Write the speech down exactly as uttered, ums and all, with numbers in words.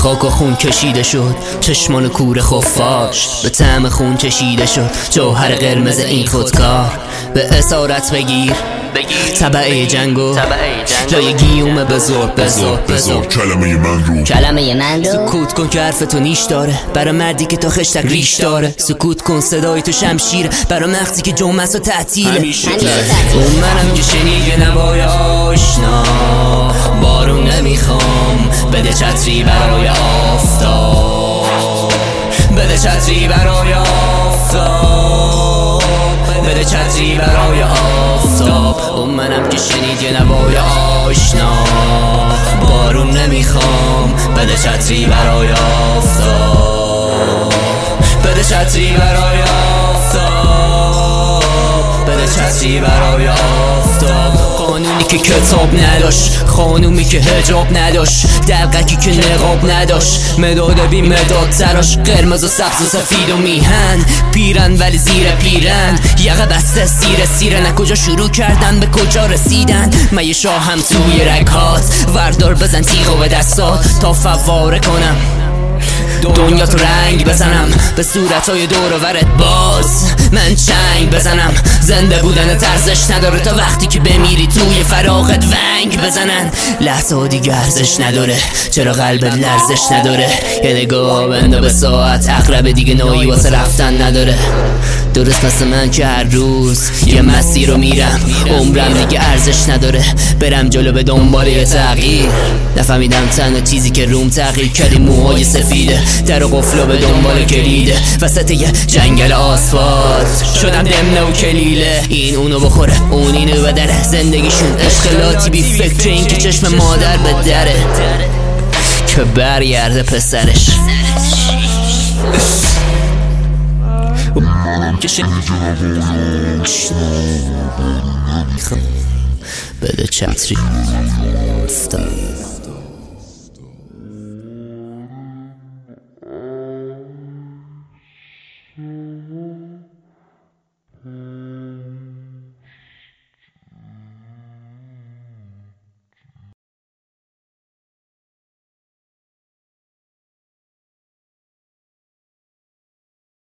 خاک و خون کشیده شد، چشمان کور خفاش به طعم خون چشیده شد. جوهر قرمز این خودکار به اسارت بگیر تبعه جنگو جای گیومه بزرگ بزرگ بزرگ کلمه من رو کلمه من رو سکوت کن که حرف تو نیش داره، برا مردی که تا خشتک ریش داره. سکوت کن صدای تو شمشیره، برا مغزی که جمعه و تعطیله. اون منم که شنیده نوای آشنا، بارون نمیخوام بده چتری برای آفتاب، بده چتری برای آفتاب، بده چتری برای آفتاب. اون منم که شنید یه نوای آشنا، بارون نمیخوام بده چتری برای آفتاب، بده چتری برای آفتاب، بده چتری برای آفتاب. قانونی که کتاب نداشت، خانومی که حجاب نداشت، دلقکی که نقاب نداشت، مداد بی مداد تراش، قرمز و سبز و سفید و میهن، پیرن ولی زیر پیرن، یقه بسته سیر سیرن. کجا شروع کردن به کجا رسیدن؟ من یه شاه هم توی رگهات، وردار بزن تیغو به دستات تا فواره کنم دنیا تو رنگ بزنم، به صورتهای دور و ورت باز من چنگ بزنم. زنده بودن ارزش نداره تا وقتی که بمیری توی فراغت ونگ بزنن. لحظه ها دیگه ارزش نداره، چرا قلبت لرزش نداره؟ یه نگاه بنده به ساعت، اقرب دیگه نوعی واسه رفتن نداره. درست مثل من که هر روز یه مسیر رو میرم، عمرم دیگه ارزش نداره برم جلو به دنبال یه تغییر. نفهمیدم تنها چیزی که روم تغییر کردی موهای سفیده، در و قفل و به دنبال کلیده، وسط یه جنگل آسفالت شدم دمنه و کلیله. این اونو بخوره اون اینو بدره، زندگیشون اشکالاتی بی فکر این که چشم مادر به دره که برگرده پسرش. بده چتری